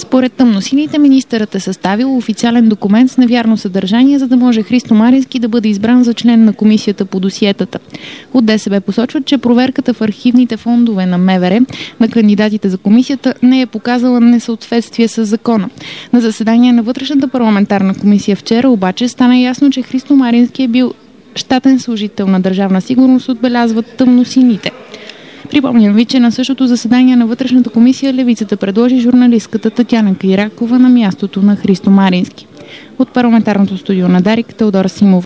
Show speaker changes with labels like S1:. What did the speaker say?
S1: Според тъмносините, министърът е съставил официален документ с невярно съдържание, за да може Христо Марински да бъде избран за член на комисията по досиетата. От ДСБ посочват, че проверката в архивните фондове на МВР на кандидатите за комисията не е показала несъответствие с закона. На заседание на вътрешната парламентарна комисия вчера обаче стана ясно, че Христо Марински е бил щатен служител на Държавна сигурност, отбелязват тъмносините. Припомням ви, че на същото заседание на вътрешната комисия левицата предложи журналистката Татяна Кайракова на мястото на Христо Марински. От парламентарното студио на Дарик, Теодора Симов.